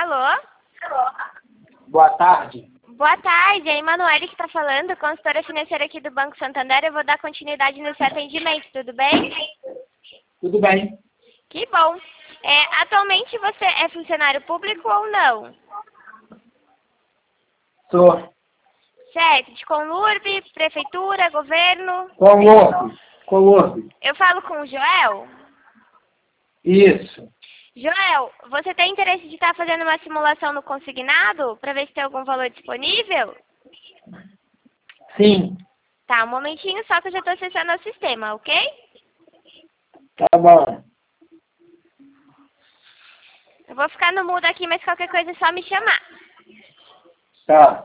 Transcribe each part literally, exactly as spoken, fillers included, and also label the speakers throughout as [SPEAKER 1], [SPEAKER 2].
[SPEAKER 1] Alô?
[SPEAKER 2] Boa tarde.
[SPEAKER 1] Boa tarde, é a Emanuele que está falando, consultora financeira aqui do Banco Santander. Eu vou dar continuidade no seu atendimento, tudo bem?
[SPEAKER 2] Tudo bem.
[SPEAKER 1] Que bom. É, atualmente você é funcionário público ou não?
[SPEAKER 2] Sou.
[SPEAKER 1] Certo, de Conlurb, prefeitura, governo?
[SPEAKER 2] Conlurb. Conlurb.
[SPEAKER 1] Eu falo com o Joel?
[SPEAKER 2] Isso.
[SPEAKER 1] Joel, você tem interesse de estar fazendo uma simulação no consignado para ver se tem algum valor disponível?
[SPEAKER 2] Sim.
[SPEAKER 1] Tá, um momentinho só que eu já estou acessando o sistema, ok?
[SPEAKER 2] Tá bom.
[SPEAKER 1] Eu vou ficar no mudo aqui, mas qualquer coisa é só me chamar.
[SPEAKER 2] Tá.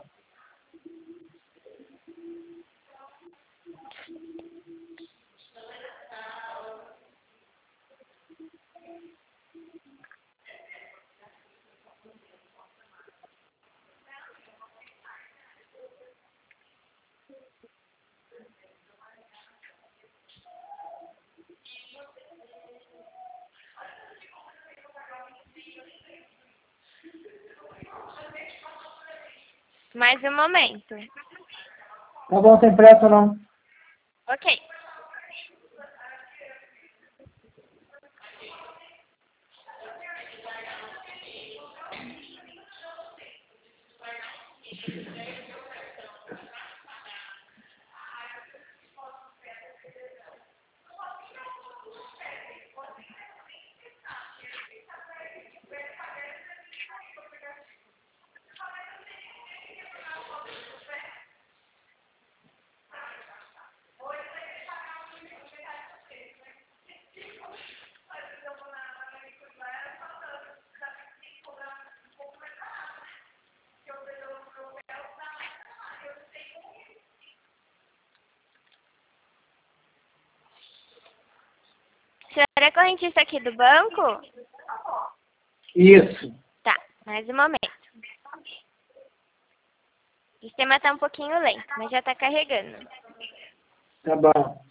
[SPEAKER 1] Mais um momento.
[SPEAKER 2] Tá bom, sem pressa não.
[SPEAKER 1] Ok. O senhor é correntista aqui do banco?
[SPEAKER 2] Isso.
[SPEAKER 1] Tá, mais um momento. O sistema está um pouquinho lento, mas já está carregando.
[SPEAKER 2] Tá bom.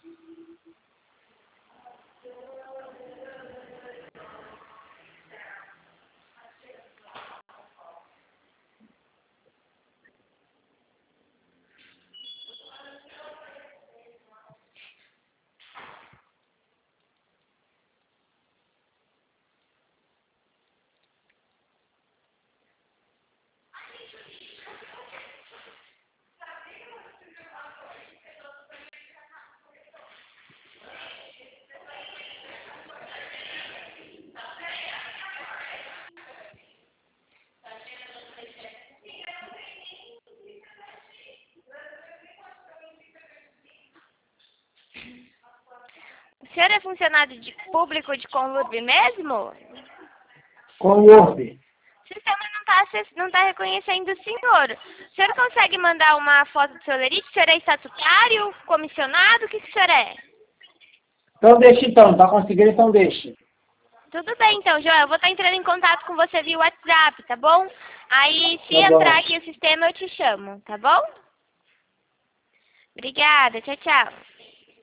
[SPEAKER 1] O senhor é funcionário de público de Conlurb mesmo?
[SPEAKER 2] Conlurb.
[SPEAKER 1] O sistema não está não tá reconhecendo o senhor. O senhor consegue mandar uma foto do seu lerite? O senhor é estatutário, comissionado? O que, que o senhor é?
[SPEAKER 2] Então deixa então. Tá conseguindo, então deixa.
[SPEAKER 1] Tudo bem, então, Joel. Eu vou estar entrando em contato com você via WhatsApp, tá bom? Aí, se
[SPEAKER 2] Tá bom.
[SPEAKER 1] entrar aqui o sistema, eu te chamo, tá bom? Obrigada. Tchau, tchau.